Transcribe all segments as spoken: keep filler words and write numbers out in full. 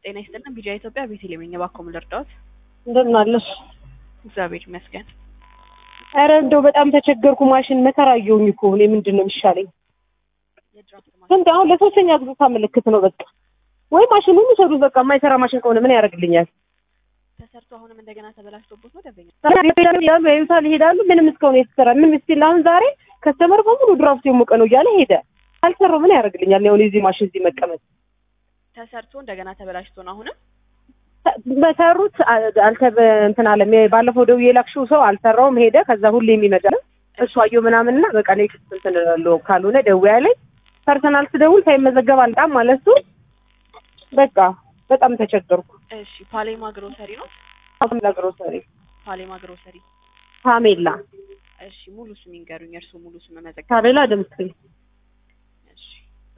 ጤና ይስጥልን ቢጂአይ ኢትዮጵያ ቤተልሔም ነኝ ባኮም ልርዳዎት እንደምን አለሽ እግዚአብሔር ይመስገን አረ እንደው በጣም ተቸገርኩ ማሽን መከራየውኝ እኮ እኔ ምንድነው የሚሻለኝ እንዴ አሁን ለሶስተኛ ጊዜ ታመለክት ነው በቃ ወይ ማሽኑን ይሰሩ በቃ የማይሰራ ማሽን ከሆነ ምን ያደርግልኛል ተሰርቶ አሁንም እንደገና ተበላሽቶበት ነው ደበኛ ያሉ ያዩታል ይሄዳሉ ምንም እስካሁን የተሰራ ምን ምስል አሁን ዛሬ ከስተመር በሙሉ ድራፍት የሞቀ ነው እያለ ሄደ አልሰራው ምን ያደርግልኛል ነው እዚህ ማሽን እዚህ መቀመጥ ተሰርቶ እንደገና ተበላሽቶ ነው አሁንም በሰሩት አልተበ እንትን አለ ባለፈው ደውዬ ላክሽው ሰው አልሰራውም ሄደ ከዛ ሁሌ የሚመጣው እሱ አየው ምናምንና በቃ ኔክስት እንትን ነው ካልሆነ ደውያ ላይ ፐርሰናል ስደውል ሳይመዘገብ አልጣም ማለት ነው በቃ በጣም ተቸገርኩ እሺ ፓሌማ ግሮሰሪ ነው ፓሌማ ግሮሰሪ ፓሌማ ግሮሰሪ ፓሜላ እሺ ሙሉ ስም ይንገሩኝ እርሱ ሙሉ ስም መዘገብ ፓሜላ ድምጽ እሺ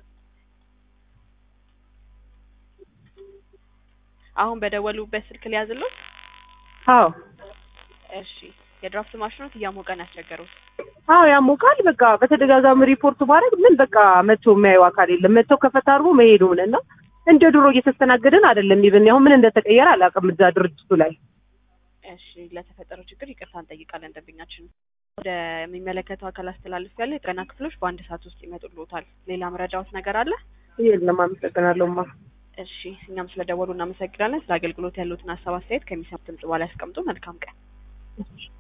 አሁን በደወሉበት ስልክ ሊያዝልው አዎ እሺ የድራፍት ማሽኖት እያሞቀን ያስቸገሩት አዎ ያሞቃል በቃ በተደጋጋሚ ሪፖርት ባረግ ምን በቃ መጥቶ የሚያዩ አካል የለም መጥቶ ከፈታርቦ መሄድ ሆነና እንደ ድሮ እየተስተናገደን አይደለም ይብን ያው ምን እንደተቀየረ አላውቅም እዛ ድርጅቱ ላይ እሺ ለተፈጠረው ችግር ይቅርታ እንጠይቃለን ደንበኛችን ወደ የሚመለከተው አካል አስተላልፍ ያለ የጤና ክፍሎች በአንድ ሰዓት ውስጥ ይመጡልዎታል ሌላ መረጃዎች ነገር አለ የለም አመሰግናለሁማ እሺ እኛም ስለደወሉ እናመሰግናለን ስለ አገልግሎት ያሉትን ሐሳብ አስተያየት ከሚሰሙት ድምጽ በኋላ ያስቀምጡ መልካም ቀን